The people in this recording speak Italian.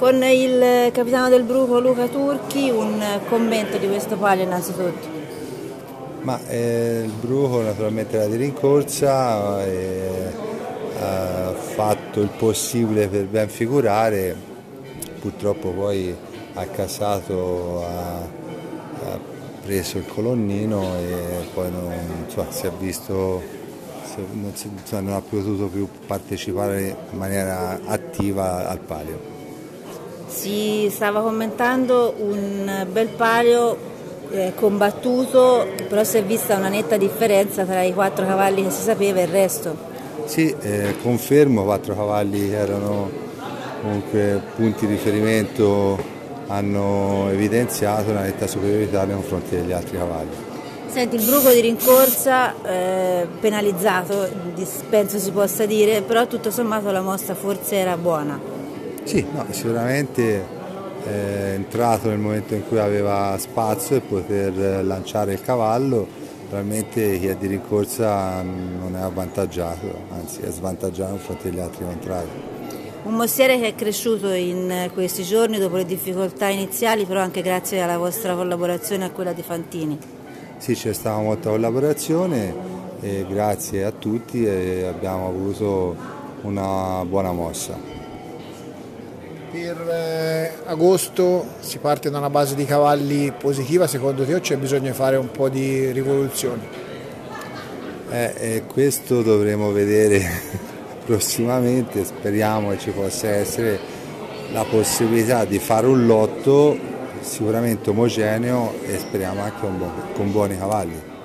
Con il capitano del Bruco Luca Turchi, un commento di questo palio innanzitutto. Il Bruco naturalmente era di rincorsa e ha fatto il possibile per ben figurare, purtroppo poi ha cassato, ha preso il colonnino e poi si è visto, non ha potuto più partecipare in maniera attiva al palio. Si stava commentando un bel palio combattuto, però si è vista una netta differenza tra i 4 cavalli che si sapeva e il resto. Sì, confermo, 4 cavalli che erano comunque punti di riferimento hanno evidenziato una netta superiorità nei confronti degli altri cavalli. Senti, il Bruco di rincorsa penalizzato, penso si possa dire, però tutto sommato la mossa forse era buona. Sì, no, sicuramente è entrato nel momento in cui aveva spazio e poter lanciare il cavallo, probabilmente chi è di rincorsa non è avvantaggiato, anzi è svantaggiato in fronte agli altri contrari. Un mestiere che è cresciuto in questi giorni dopo le difficoltà iniziali, però anche grazie alla vostra collaborazione e a quella di Fantini. Sì, c'è stata molta collaborazione e grazie a tutti abbiamo avuto una buona mossa. Per agosto si parte da una base di cavalli positiva, secondo te, o c'è bisogno di fare un po' di rivoluzioni? Questo dovremo vedere prossimamente, speriamo che ci possa essere la possibilità di fare un lotto sicuramente omogeneo e speriamo anche con buoni cavalli.